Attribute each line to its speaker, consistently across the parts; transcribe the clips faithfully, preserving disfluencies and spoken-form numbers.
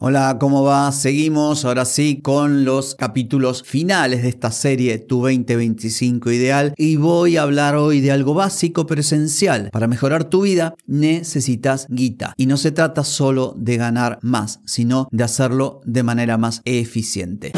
Speaker 1: Hola, ¿cómo va? Seguimos ahora sí con los capítulos finales de esta serie Tu veinte veinticinco Ideal y voy a hablar hoy de algo básico pero esencial. Para mejorar tu vida necesitas guita y no se trata solo de ganar más, sino de hacerlo de manera más eficiente.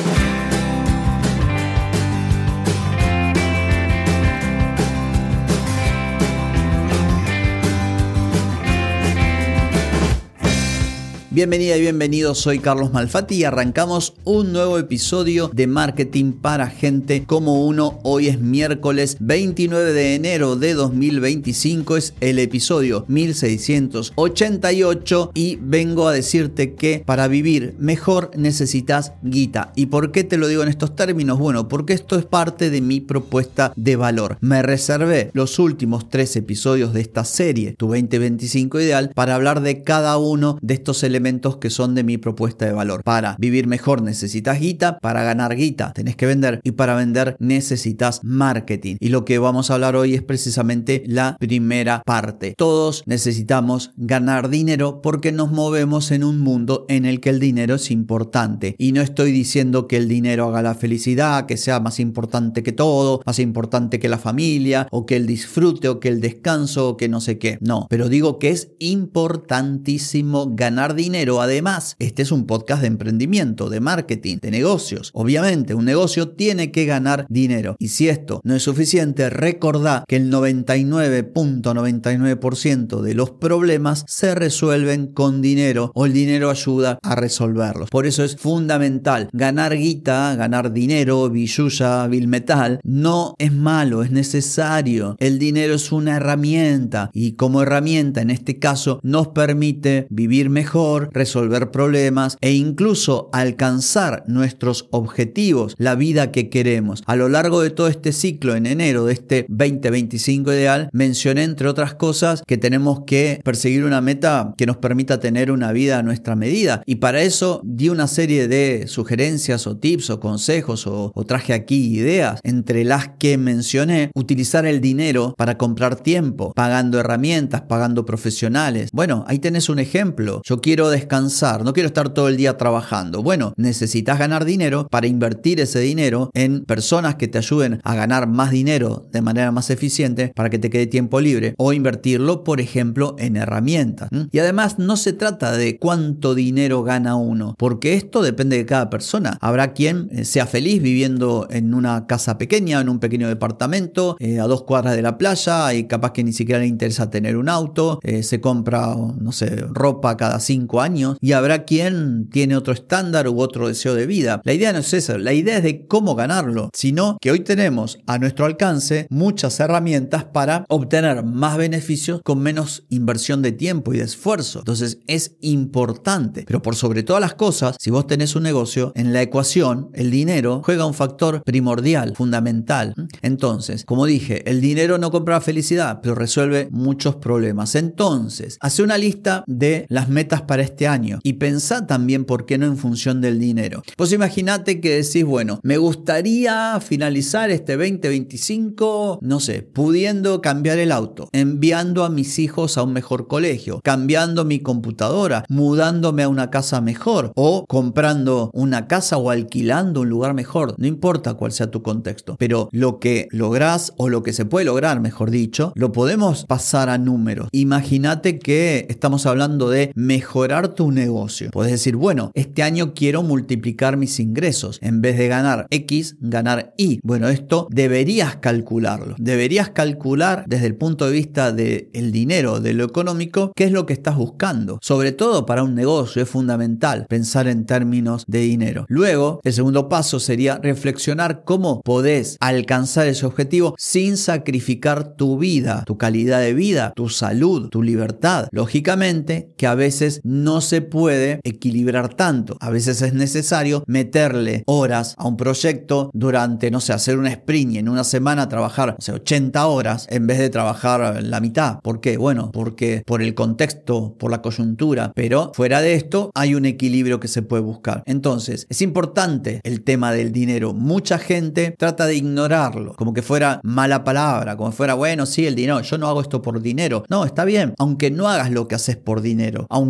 Speaker 1: Bienvenida y bienvenido, soy Carlos Malfatti y arrancamos un nuevo episodio de Marketing para Gente como uno. Hoy es miércoles veintinueve de enero de dos mil veinticinco, es el episodio mil seiscientos ochenta y ocho y vengo a decirte que para vivir mejor necesitas guita. ¿Y por qué te lo digo en estos términos? Bueno, porque esto es parte de mi propuesta de valor. Me reservé los últimos tres episodios de esta serie, Tu veinte veinticinco Ideal, para hablar de cada uno de estos elementos que son de mi propuesta de valor. Para vivir mejor necesitas guita, para ganar guita tenés que vender y para vender necesitas marketing. Y lo que vamos a hablar hoy es precisamente la primera parte. Todos necesitamos ganar dinero porque nos movemos en un mundo en el que el dinero es importante. Y no estoy diciendo que el dinero haga la felicidad, que sea más importante que todo, más importante que la familia, o que el disfrute, o que el descanso, o que no sé qué. No, pero digo que es importantísimo ganar dinero. Además, este es un podcast de emprendimiento, de marketing, de negocios. Obviamente, un negocio tiene que ganar dinero. Y si esto no es suficiente, recordá que el noventa y nueve punto noventa y nueve por ciento de los problemas se resuelven con dinero o el dinero ayuda a resolverlos. Por eso es fundamental ganar guita, ganar dinero, billulla, bilmetal. No es malo, es necesario. El dinero es una herramienta y como herramienta, en este caso, nos permite vivir mejor, resolver problemas e incluso alcanzar nuestros objetivos, la vida que queremos. A lo largo de todo este ciclo, en enero de este veinte veinticinco Ideal, mencioné entre otras cosas que tenemos que perseguir una meta que nos permita tener una vida a nuestra medida y para eso di una serie de sugerencias o tips o consejos o, o traje aquí ideas, entre las que mencioné utilizar el dinero para comprar tiempo, pagando herramientas, pagando profesionales. Bueno, ahí tenés un ejemplo. Yo quiero descansar, no quiero estar todo el día trabajando. Bueno, necesitas ganar dinero para invertir ese dinero en personas que te ayuden a ganar más dinero de manera más eficiente para que te quede tiempo libre o invertirlo, por ejemplo, en herramientas. ¿Mm? Y además no se trata de cuánto dinero gana uno, porque esto depende de cada persona. Habrá quien sea feliz viviendo en una casa pequeña, en un pequeño departamento, eh, a dos cuadras de la playa y capaz que ni siquiera le interesa tener un auto, eh, se compra, no sé, ropa cada cinco años. años y habrá quien tiene otro estándar u otro deseo de vida. La idea no es esa, la idea es de cómo ganarlo, sino que hoy tenemos a nuestro alcance muchas herramientas para obtener más beneficios con menos inversión de tiempo y de esfuerzo. Entonces es importante, pero por sobre todas las cosas, si vos tenés un negocio, en la ecuación el dinero juega un factor primordial, fundamental. Entonces, como dije, el dinero no compra felicidad, pero resuelve muchos problemas. Entonces, hace una lista de las metas para este año y pensá también por qué no en función del dinero. Pues imagínate que decís, bueno, me gustaría finalizar este veinte veinticinco, no sé, pudiendo cambiar el auto, enviando a mis hijos a un mejor colegio, cambiando mi computadora, mudándome a una casa mejor o comprando una casa o alquilando un lugar mejor. No importa cuál sea tu contexto, pero lo que lográs o lo que se puede lograr, mejor dicho, lo podemos pasar a números. Imagínate que estamos hablando de mejorar tu negocio. Puedes decir, bueno, este año quiero multiplicar mis ingresos. En vez de ganar X, ganar Y. Bueno, esto deberías calcularlo. Deberías calcular desde el punto de vista del dinero, de lo económico, qué es lo que estás buscando. Sobre todo para un negocio es fundamental pensar en términos de dinero. Luego, el segundo paso sería reflexionar cómo podés alcanzar ese objetivo sin sacrificar tu vida, tu calidad de vida, tu salud, tu libertad. Lógicamente que a veces no se puede equilibrar tanto. A veces es necesario meterle horas a un proyecto durante, no sé, hacer un sprint y en una semana trabajar, no sé, ochenta horas en vez de trabajar la mitad. ¿Por qué? Bueno, porque por el contexto, por la coyuntura, pero fuera de esto hay un equilibrio que se puede buscar. Entonces, es importante el tema del dinero. Mucha gente trata de ignorarlo, como que fuera mala palabra, como fuera, bueno, sí, el dinero, yo no hago esto por dinero. No, está bien, aunque no hagas lo que haces por dinero, aunque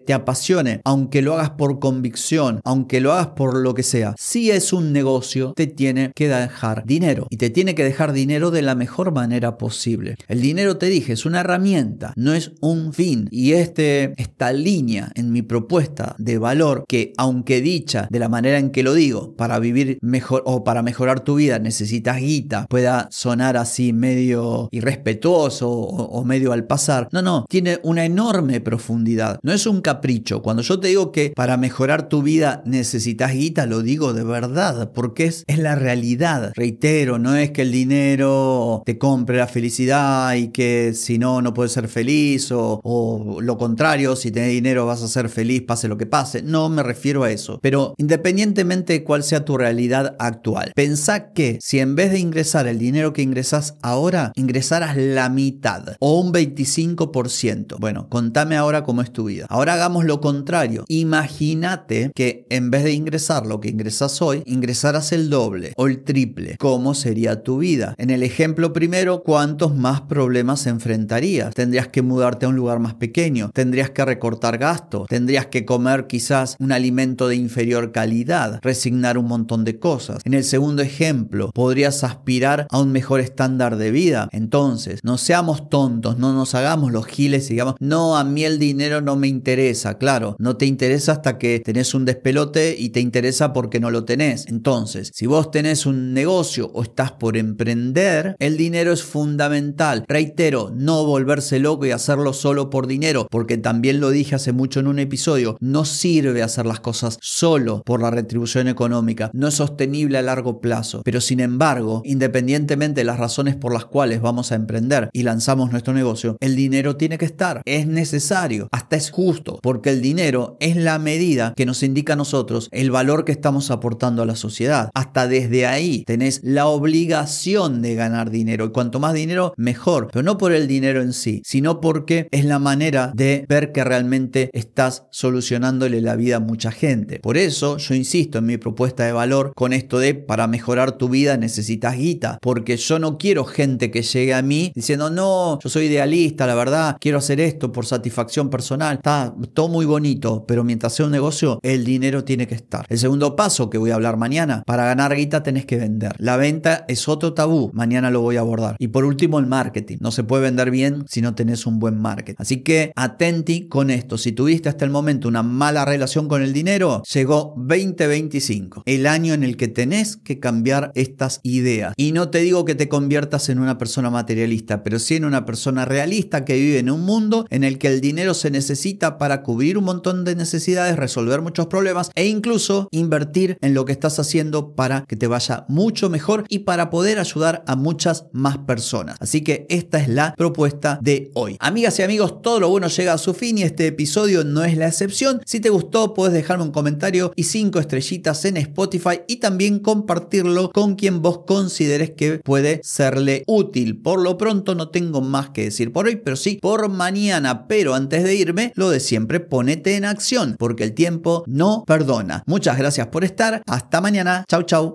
Speaker 1: te apasione, aunque lo hagas por convicción, aunque lo hagas por lo que sea, si es un negocio, te tiene que dejar dinero y te tiene que dejar dinero de la mejor manera posible. El dinero, te dije, es una herramienta, no es un fin, y este, esta línea en mi propuesta de valor, que aunque dicha de la manera en que lo digo, para vivir mejor o para mejorar tu vida necesitas guita, pueda sonar así medio irrespetuoso o, o medio al pasar, no, no, tiene una enorme profundidad, no es un capricho. Cuando yo te digo que para mejorar tu vida necesitas guita, lo digo de verdad, porque es, es la realidad. Reitero, no es que el dinero te compre la felicidad y que si no, no puedes ser feliz, o, o lo contrario, si tenés dinero vas a ser feliz pase lo que pase. No me refiero a eso. Pero independientemente de cuál sea tu realidad actual, pensá que si en vez de ingresar el dinero que ingresás ahora, ingresaras la mitad o un veinticinco por ciento. Bueno, contame ahora cómo es tu vida. Ahora hagamos lo contrario. Imagínate que en vez de ingresar lo que ingresas hoy, ingresaras el doble o el triple. ¿Cómo sería tu vida? En el ejemplo primero, ¿cuántos más problemas enfrentarías? Tendrías que mudarte a un lugar más pequeño, tendrías que recortar gastos, tendrías que comer quizás un alimento de inferior calidad, resignar un montón de cosas. En el segundo ejemplo, podrías aspirar a un mejor estándar de vida. Entonces, no seamos tontos, no nos hagamos los giles y digamos, no, a mí el dinero no me interesa. Claro, no te interesa hasta que tenés un despelote y te interesa porque no lo tenés. Entonces, si vos tenés un negocio o estás por emprender, el dinero es fundamental. Reitero, no volverse loco y hacerlo solo por dinero, porque también lo dije hace mucho en un episodio, no sirve hacer las cosas solo por la retribución económica, no es sostenible a largo plazo. Pero sin embargo, independientemente de las razones por las cuales vamos a emprender y lanzamos nuestro negocio, el dinero tiene que estar, es necesario, hasta es justo, porque el dinero es la medida que nos indica a nosotros el valor que estamos aportando a la sociedad. Hasta desde ahí tenés la obligación de ganar dinero, y cuanto más dinero mejor, pero no por el dinero en sí, sino porque es la manera de ver que realmente estás solucionándole la vida a mucha gente. Por eso yo insisto en mi propuesta de valor con esto de para mejorar tu vida necesitas guita, porque yo no quiero gente que llegue a mí diciendo no, yo soy idealista, la verdad, quiero hacer esto por satisfacción personal. Está todo muy bonito, pero mientras sea un negocio, el dinero tiene que estar. El segundo paso que voy a hablar mañana, para ganar guita tenés que vender. La venta es otro tabú, mañana lo voy a abordar. Y por último, el marketing. No se puede vender bien si no tenés un buen marketing. Así que atenti con esto. Si tuviste hasta el momento una mala relación con el dinero, llegó veinte veinticinco, el año en el que tenés que cambiar estas ideas. Y no te digo que te conviertas en una persona materialista, pero sí en una persona realista que vive en un mundo en el que el dinero se necesita para cubrir un montón de necesidades, resolver muchos problemas e incluso invertir en lo que estás haciendo para que te vaya mucho mejor y para poder ayudar a muchas más personas. Así que esta es la propuesta de hoy. Amigas y amigos, todo lo bueno llega a su fin y este episodio no es la excepción. Si te gustó, puedes dejarme un comentario y cinco estrellitas en Spotify y también compartirlo con quien vos consideres que puede serle útil. Por lo pronto no tengo más que decir por hoy, pero sí por mañana. Pero antes de irme, lo de siempre, ponete en acción, porque el tiempo no perdona. Muchas gracias por estar. Hasta mañana. Chau, chau.